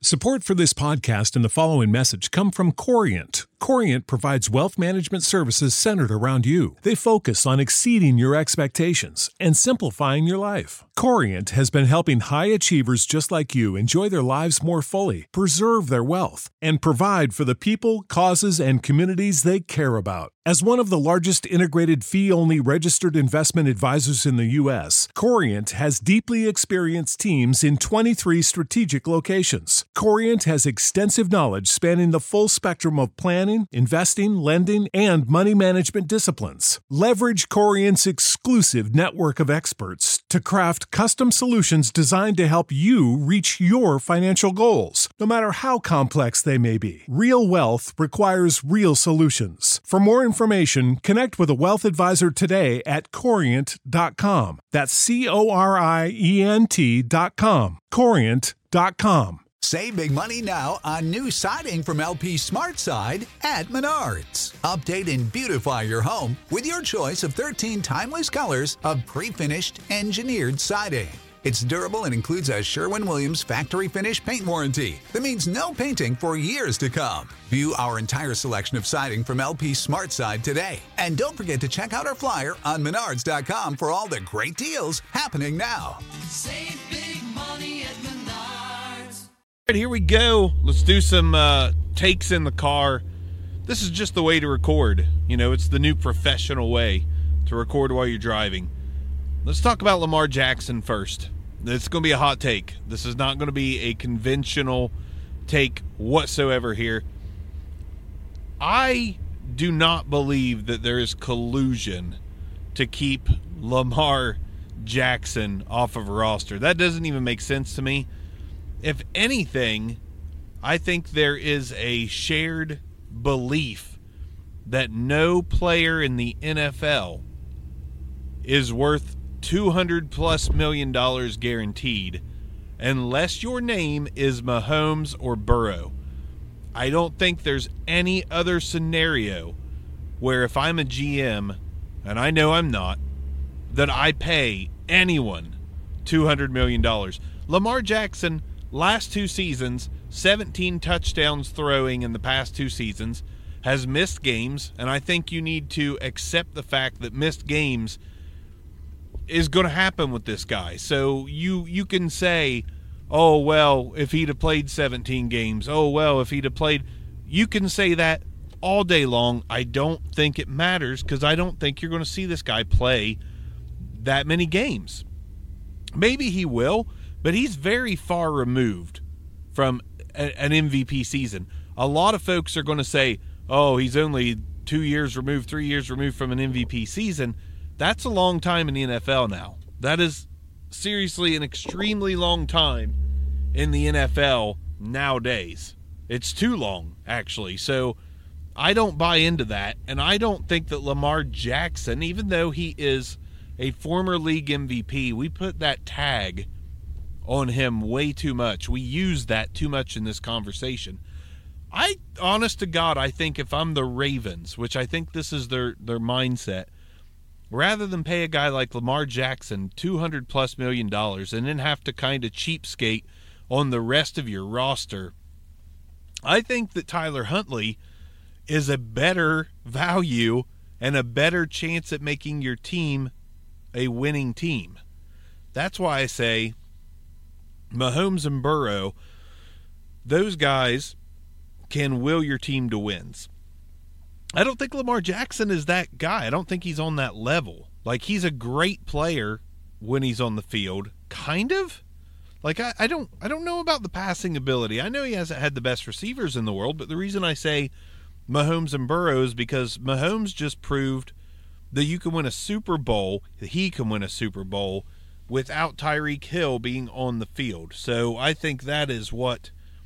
Support for this podcast and the following message come from Corient. Corient provides wealth management services centered around you. They focus on exceeding your expectations and simplifying your life. Corient has been helping high achievers just like you enjoy their lives more fully, preserve their wealth, and provide for the people, causes, and communities they care about. As one of the largest integrated fee-only registered investment advisors in the U.S., Corient has deeply experienced teams in 23 strategic locations. Corient has extensive knowledge spanning the full spectrum of planning, investing, lending, and money management disciplines. Leverage Corient's exclusive network of experts to craft custom solutions designed to help you reach your financial goals, no matter how complex they may be. Real wealth requires real solutions. For more information, connect with a wealth advisor today at Corient.com. That's Corient.com. Corient.com. Save big money now on new siding from LP SmartSide at Menards. Update and beautify your home with your choice of 13 timeless colors of pre-finished engineered siding. It's durable and includes a Sherwin-Williams factory finish paint warranty that means no painting for years to come. View our entire selection of siding from LP SmartSide today. And don't forget to check out our flyer on Menards.com for all the great deals happening now. Save big money at Menards. All right, here we go. Let's do some takes in the car. This is just the way to record. You know, it's the new professional way to record while you're driving. Let's talk about Lamar Jackson first. It's going to be a hot take. This is not going to be a conventional take whatsoever here. I do not believe that there is collusion to keep Lamar Jackson off of a roster. That doesn't even make sense to me. If anything, I think there is a shared belief that no player in the NFL is worth $200+ million guaranteed unless your name is Mahomes or Burrow. I don't think there's any other scenario where if I'm a GM, and I know I'm not, that I pay anyone $200 million. Lamar Jackson, last 2 seasons, 17 touchdowns throwing in the past 2 seasons, has missed games, and I think you need to accept the fact that missed games is going to happen with this guy. So you can say, oh, well, if he'd have played 17 games, oh, well, if he'd have played, you can say that all day long. I don't think it matters because I don't think you're going to see this guy play that many games. Maybe he will, but he's very far removed from an MVP season. A lot of folks are going to say, oh, he's only 2 years removed, 3 years removed from an MVP season. That's a long time in the NFL now. That is seriously an extremely long time in the NFL nowadays. It's too long, actually. So I don't buy into that, and I don't think that Lamar Jackson, even though he is a former league MVP, we put that tag on him way too much. We use that too much in this conversation. Honest to God, I think if I'm the Ravens, which I think this is their mindset, rather than pay a guy like Lamar Jackson $200+ million and then have to kind of cheapskate on the rest of your roster, I think that Tyler Huntley is a better value and a better chance at making your team a winning team. That's why I say Mahomes and Burrow, those guys can will your team to wins. I don't think Lamar Jackson is that guy. I don't think he's on that level. Like, he's a great player when he's on the field, kind of. Like, I don't know about the passing ability. I know he hasn't had the best receivers in the world, but the reason I say Mahomes and Burrow is because Mahomes just proved that you can win a Super Bowl, that he can win a Super Bowl without Tyreek Hill being on the field. So I think that is what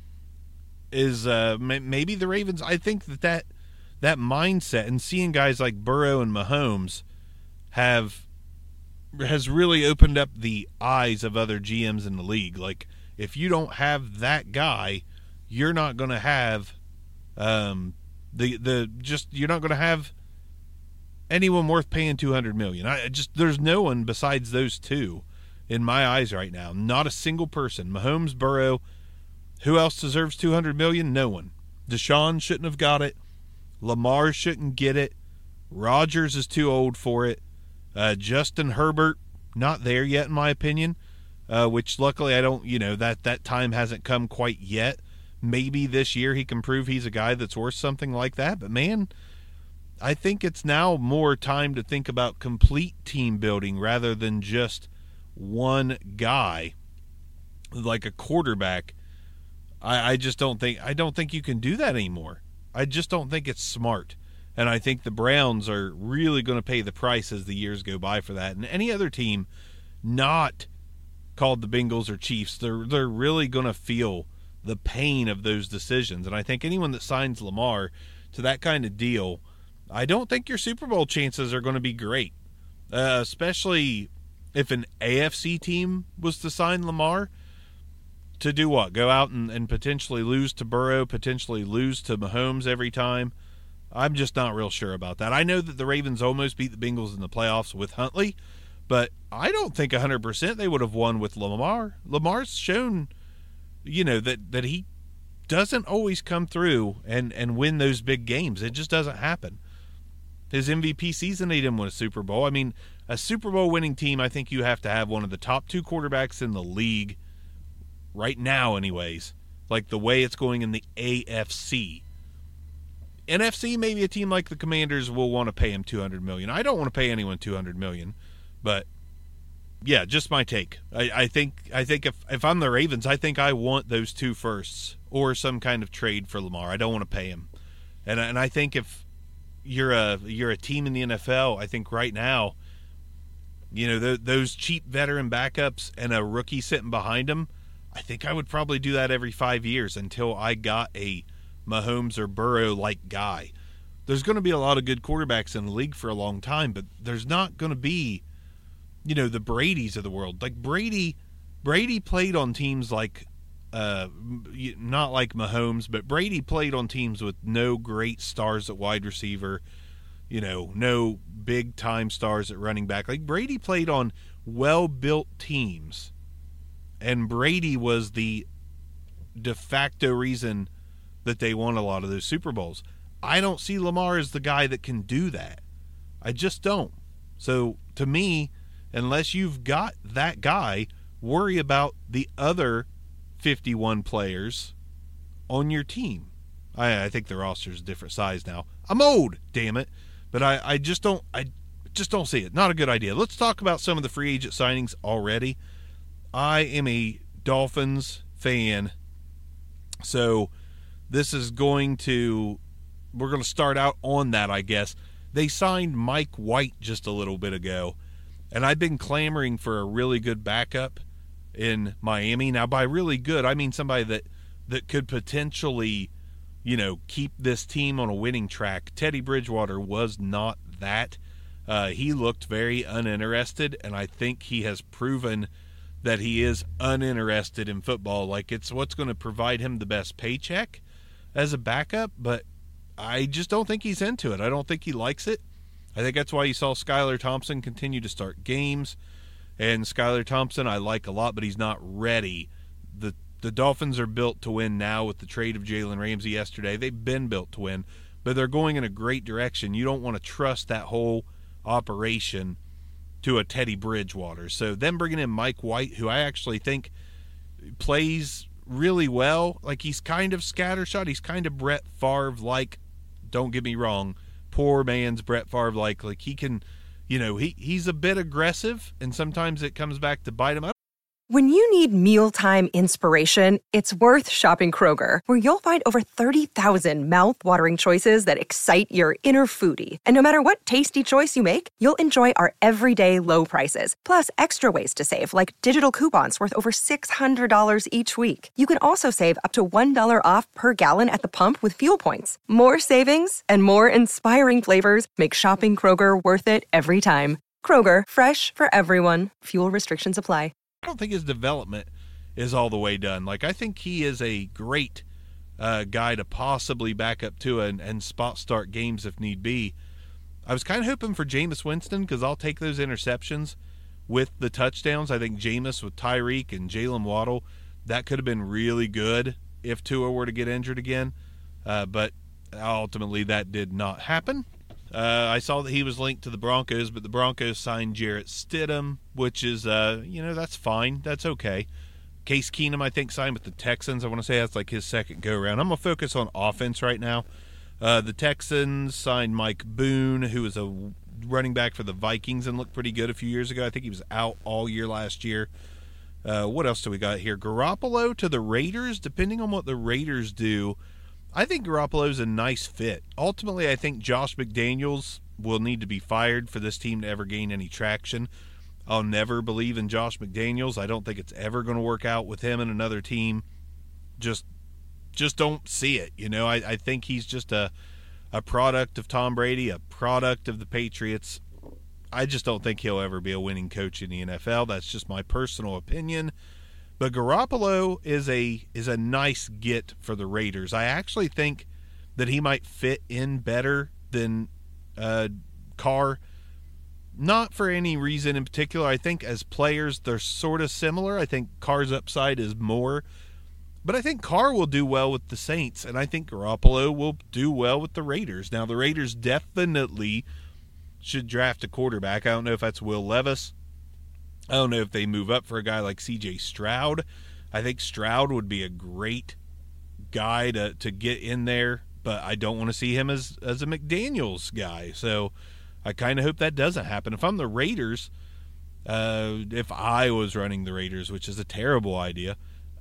is maybe the Ravens. I think that mindset and seeing guys like Burrow and Mahomes has really opened up the eyes of other GMs in the league. Like, if you don't have that guy, you're not going to have you're not going to have anyone worth paying $200 million. There's no one besides those two in my eyes right now. Not a single person. Mahomes, Burrow, Who else deserves $200 million? No one. Deshaun shouldn't have got it. Lamar shouldn't get it. Rodgers is too old for it. Justin Herbert, not there yet in my opinion, which luckily I don't, that time hasn't come quite yet. Maybe this year he can prove he's a guy that's worth something like that. But, man, I think it's now more time to think about complete team building rather than just one guy like a quarterback. I don't think you can do that anymore. I just don't think it's smart. And I think the Browns are really going to pay the price as the years go by for that. And any other team not called the Bengals or Chiefs, they're really going to feel the pain of those decisions. And I think anyone that signs Lamar to that kind of deal, I don't think your Super Bowl chances are going to be great, especially if an AFC team was to sign Lamar. To do what? Go out and potentially lose to Burrow, potentially lose to Mahomes every time? I'm just not real sure about that. I know that the Ravens almost beat the Bengals in the playoffs with Huntley, but I don't think 100% they would have won with Lamar. Lamar's shown, that he doesn't always come through and win those big games. It just doesn't happen. His MVP season, he didn't win a Super Bowl. I mean, a Super Bowl winning team, I think you have to have one of the top two quarterbacks in the league right now anyways, like the way it's going in the AFC. NFC, maybe a team like the Commanders will want to pay him $200 million. I don't want to pay anyone $200 million, but yeah, just my take. I think if I'm the Ravens, I think I want those 2 firsts or some kind of trade for Lamar. I don't want to pay him, and I think if you're a team in the NFL, I think right now, those cheap veteran backups and a rookie sitting behind him, I think I would probably do that every 5 years until I got a Mahomes or Burrow-like guy. There's going to be a lot of good quarterbacks in the league for a long time, but there's not going to be, the Bradys of the world. Like Brady played on teams like, not like Mahomes, but Brady played on teams with no great stars at wide receiver, no big-time stars at running back. Like Brady played on well-built teams. And Brady was the de facto reason that they won a lot of those Super Bowls. I don't see Lamar as the guy that can do that. I just don't. So, to me, unless you've got that guy, worry about the other 51 players on your team. I think the roster's a different size now. I'm old, damn it. But I just don't see it. Not a good idea. Let's talk about some of the free agent signings already. I am a Dolphins fan, so we're going to start out on that, I guess. They signed Mike White just a little bit ago, and I've been clamoring for a really good backup in Miami. Now, by really good, I mean somebody that could potentially, keep this team on a winning track. Teddy Bridgewater was not that. He looked very uninterested, and I think he has proven that he is uninterested in football. Like, it's what's going to provide him the best paycheck as a backup, but I just don't think he's into it. I don't think he likes it. I think that's why you saw Skylar Thompson continue to start games, and Skylar Thompson I like a lot, but he's not ready. The Dolphins are built to win now with the trade of Jalen Ramsey yesterday. They've been built to win, but they're going in a great direction. You don't want to trust that whole operation to a Teddy Bridgewater. So them bringing in Mike White, who I actually think plays really well. Like, he's kind of scattershot. He's kind of Brett Favre-like. Don't get me wrong. Poor man's Brett Favre-like. Like, he can, he's a bit aggressive, and sometimes it comes back to bite him. When you need mealtime inspiration, it's worth shopping Kroger, where you'll find over 30,000 mouth-watering choices that excite your inner foodie. And no matter what tasty choice you make, you'll enjoy our everyday low prices, plus extra ways to save, like digital coupons worth over $600 each week. You can also save up to $1 off per gallon at the pump with fuel points. More savings and more inspiring flavors make shopping Kroger worth it every time. Kroger, fresh for everyone. Fuel restrictions apply. I don't think his development is all the way done. Like, I think he is a great guy to possibly back up to and spot start games if need be. I was kind of hoping for Jameis Winston, because I'll take those interceptions with the touchdowns. I think Jameis with Tyreek and Jalen Waddle, that could have been really good if Tua were to get injured again, but ultimately that did not happen. I saw that he was linked to the Broncos, but the Broncos signed Jarrett Stidham, which is, that's fine. That's okay. Case Keenum, I think, signed with the Texans. I want to say that's like his second go-around. I'm going to focus on offense right now. The Texans signed Mike Boone, who was a running back for the Vikings and looked pretty good a few years ago. I think he was out all year last year. What else do we got here? Garoppolo to the Raiders. Depending on what the Raiders do, I think Garoppolo's a nice fit. Ultimately, I think Josh McDaniels will need to be fired for this team to ever gain any traction. I'll never believe in Josh McDaniels. I don't think it's ever going to work out with him and another team. Just don't see it. I think he's just a product of Tom Brady, a product of the Patriots. I just don't think he'll ever be a winning coach in the NFL. That's just my personal opinion. But Garoppolo is a nice get for the Raiders. I actually think that he might fit in better than Carr. Not for any reason in particular. I think as players, they're sort of similar. I think Carr's upside is more. But I think Carr will do well with the Saints, and I think Garoppolo will do well with the Raiders. Now, the Raiders definitely should draft a quarterback. I don't know if that's Will Levis. I don't know if they move up for a guy like C.J. Stroud. I think Stroud would be a great guy to get in there, but I don't want to see him as a McDaniels guy. So I kind of hope that doesn't happen. If I'm the Raiders, if I was running the Raiders, which is a terrible idea,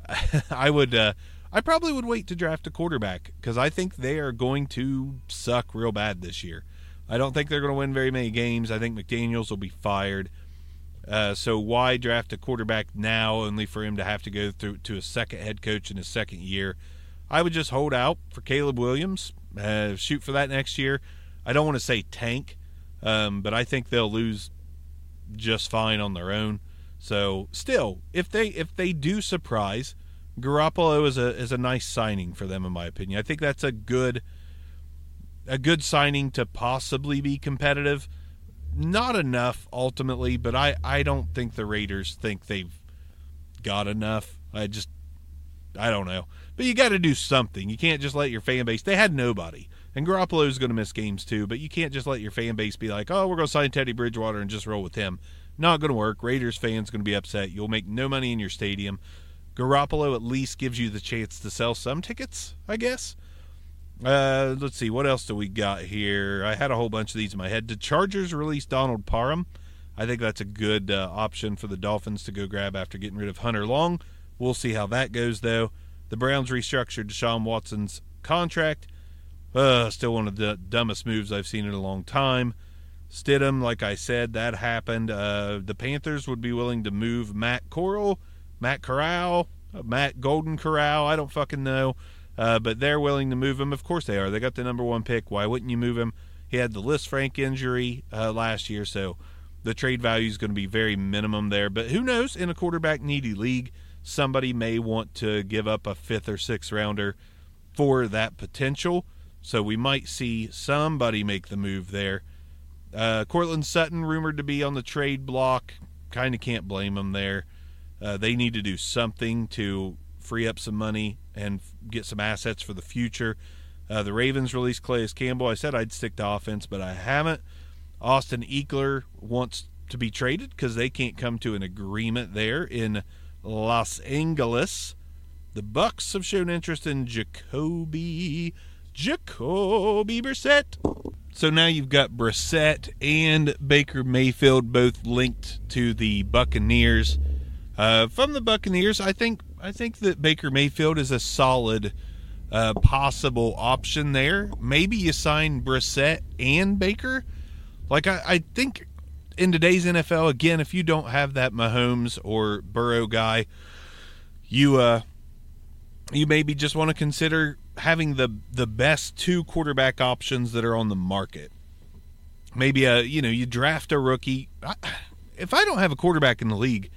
I probably would wait to draft a quarterback because I think they are going to suck real bad this year. I don't think they're going to win very many games. I think McDaniels will be fired. So why draft a quarterback now only for him to have to go through to a second head coach in his second year? I would just hold out for Caleb Williams, shoot for that next year. I don't want to say tank, but I think they'll lose just fine on their own. So still, if they do surprise, Garoppolo is a nice signing for them in my opinion. I think that's a good signing to possibly be competitive. Not enough ultimately, but I don't think the Raiders think they've got enough. I don't know. But you got to do something. You can't just let your fan base. They had nobody. And Garoppolo's going to miss games too, but you can't just let your fan base be like, oh, we're going to sign Teddy Bridgewater and just roll with him. Not going to work. Raiders fans going to be upset. You'll make no money in your stadium. Garoppolo at least gives you the chance to sell some tickets, I guess. Let's see, what else do we got here? I had a whole bunch of these in my head. Did Chargers release Donald Parham? I think that's a good option for the Dolphins to go grab after getting rid of Hunter Long. We'll see how that goes, though. The Browns restructured Deshaun Watson's contract. Still one of the dumbest moves I've seen in a long time. Stidham, like I said, that happened. The Panthers would be willing to move Matt Golden Corral. I don't fucking know. But they're willing to move him. Of course they are. They got the number one pick. Why wouldn't you move him? He had the Lisfranc injury last year, so the trade value is going to be very minimum there. But who knows? In a quarterback-needy league, somebody may want to give up a 5th or 6th rounder for that potential. So we might see somebody make the move there. Courtland Sutton rumored to be on the trade block. Kind of can't blame them there. They need to do something to free up some money and get some assets for the future. The Ravens released Calais Campbell. I said I'd stick to offense, but I haven't. Austin Eckler wants to be traded because they can't come to an agreement there in Los Angeles. The Bucs have shown interest in Jacoby Brissett. So now you've got Brissett and Baker Mayfield both linked to the Buccaneers. From the Buccaneers, I think that Baker Mayfield is a solid possible option there. Maybe you sign Brissett and Baker. Like I think in today's NFL, again, if you don't have that Mahomes or Burrow guy, you maybe just want to consider having the best 2 quarterback options that are on the market. Maybe you draft a rookie. If I don't have a quarterback in the league,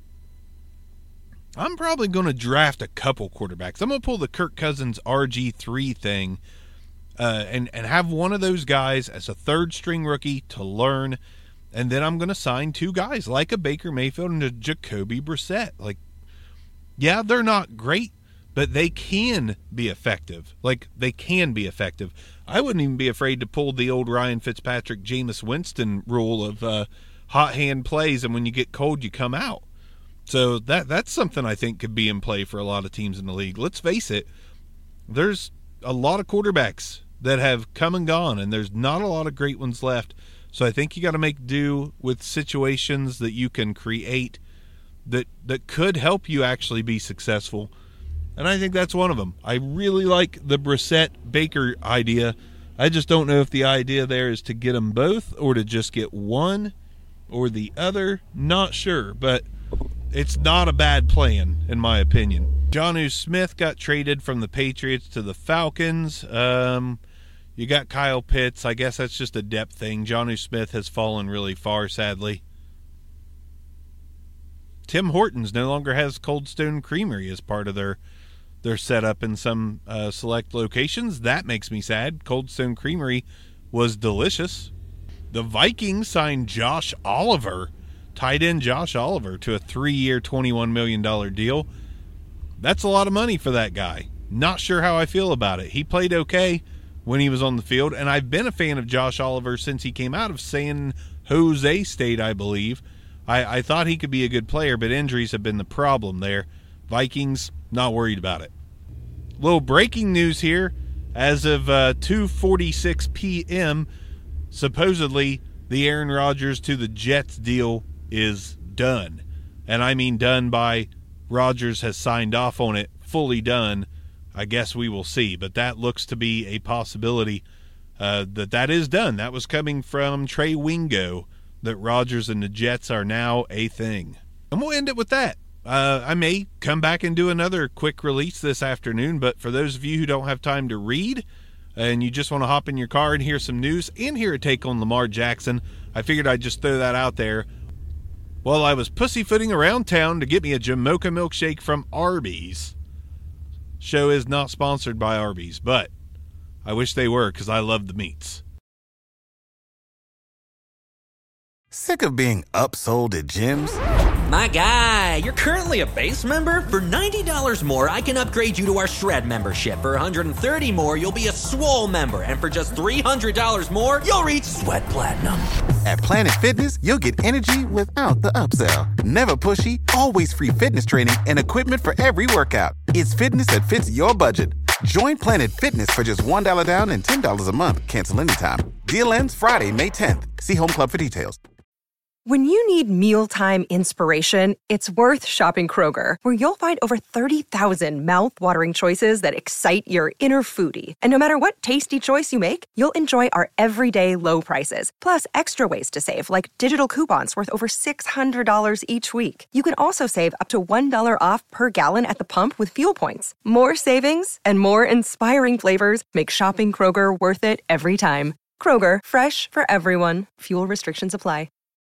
I'm probably going to draft a couple quarterbacks. I'm going to pull the Kirk Cousins RG3 thing and have one of those guys as a 3rd-string rookie to learn, and then I'm going to sign 2 guys like a Baker Mayfield and a Jacoby Brissett. Like, yeah, they're not great, but they can be effective. They can be effective. I wouldn't even be afraid to pull the old Ryan Fitzpatrick, Jameis Winston rule of hot hand plays, and when you get cold, you come out. So that's something I think could be in play for a lot of teams in the league. Let's face it, there's a lot of quarterbacks that have come and gone, and there's not a lot of great ones left. So I think you got to make do with situations that you can create that could help you actually be successful. And I think that's one of them. I really like the Brissett-Baker idea. I just don't know if the idea there is to get them both or to just get one or the other. Not sure, but it's not a bad plan, in my opinion. Jonnu Smith got traded from the Patriots to the Falcons. You got Kyle Pitts. I guess that's just a depth thing. Jonnu Smith has fallen really far, sadly. Tim Hortons no longer has Cold Stone Creamery as part of their setup in some select locations. That makes me sad. Cold Stone Creamery was delicious. The Vikings signed Josh Oliver, tight end Josh Oliver, to a 3-year, $21 million deal. That's a lot of money for that guy. Not sure how I feel about it. He played okay when he was on the field, and I've been a fan of Josh Oliver since he came out of San Jose State, I believe. I thought he could be a good player, but injuries have been the problem there. Vikings, not worried about it. Little breaking news here. As of 2:46 p.m., supposedly the Aaron Rodgers to the Jets deal is done. And I mean done by Rodgers has signed off on it, fully done. I guess we will see. But that looks to be a possibility that is done. That was coming from Trey Wingo, that Rodgers and the Jets are now a thing. And we'll end it with that. I may come back and do another quick release this afternoon, but for those of you who don't have time to read and you just want to hop in your car and hear some news and hear a take on Lamar Jackson, I figured I'd just throw that out there while I was pussyfooting around town to get me a Jamocha milkshake from Arby's. Show is not sponsored by Arby's, but I wish they were because I love the meats. Sick of being upsold at gyms? My guy, you're currently a base member? For $90 more, I can upgrade you to our Shred membership. For $130 more, you'll be a Swole member. And for just $300 more, you'll reach Sweat Platinum. At Planet Fitness, you'll get energy without the upsell. Never pushy, always free fitness training and equipment for every workout. It's fitness that fits your budget. Join Planet Fitness for just $1 down and $10 a month. Cancel anytime. Deal ends Friday, May 10th. See Home Club for details. When you need mealtime inspiration, it's worth shopping Kroger, where you'll find over 30,000 mouth-watering choices that excite your inner foodie. And no matter what tasty choice you make, you'll enjoy our everyday low prices, plus extra ways to save, like digital coupons worth over $600 each week. You can also save up to $1 off per gallon at the pump with fuel points. More savings and more inspiring flavors make shopping Kroger worth it every time. Kroger, fresh for everyone. Fuel restrictions apply.